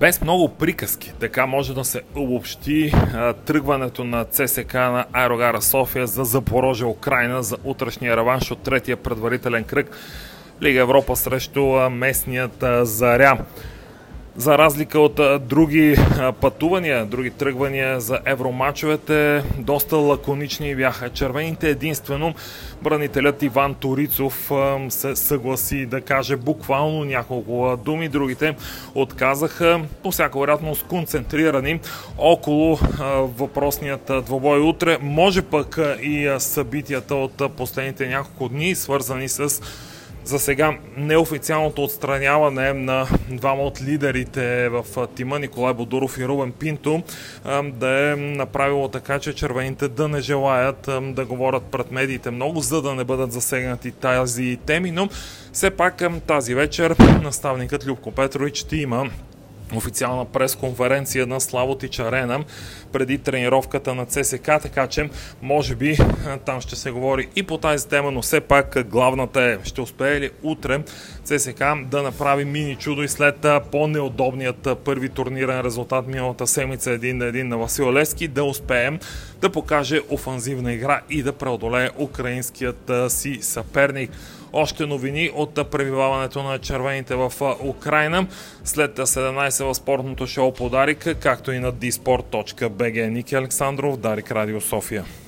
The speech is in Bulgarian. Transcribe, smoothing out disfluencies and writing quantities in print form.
Без много приказки, така може да се обобщи тръгването на ЦСКА на Аерогара София за Запорожие, Украйна, за утрешния реванш от третия предварителен кръг Лига Европа срещу местният Заря. За разлика от други пътувания, други тръгвания за евромачовете, доста лаконични бяха червените. Единствено бранителят Иван Торицов се съгласи да каже буквално няколко думи. Другите отказаха, по всяка вероятност концентрирани около въпросният двобой утре. Може пък и събитията от последните няколко дни, свързани с за сега неофициалното отстраняване на двама от лидерите в тима, Николай Бодуров и Рубен Пинто, да е направило така, че червените да не желаят да говорят пред медиите много, за да не бъдат засегнати тази теми, но все пак тази вечер наставникът Любко Петрович ще има официална пресконференция на Славетич Арена преди тренировката на ЦСКА, така че може би там ще се говори и по тази тема, но все пак главната е, ще успее ли утре ЦСКА да направи мини чудо и след по-неудобният първи турнирен резултат миналата седмица 1-1 на Васил Левски да успеем да покаже офанзивна игра и да преодолее украинският си съперник. Още новини от пребиваването на червените в Украйна след 17 в спортното шоу по Дарик, както и на dsport.bg. Ники Александров, Дарик Радио София.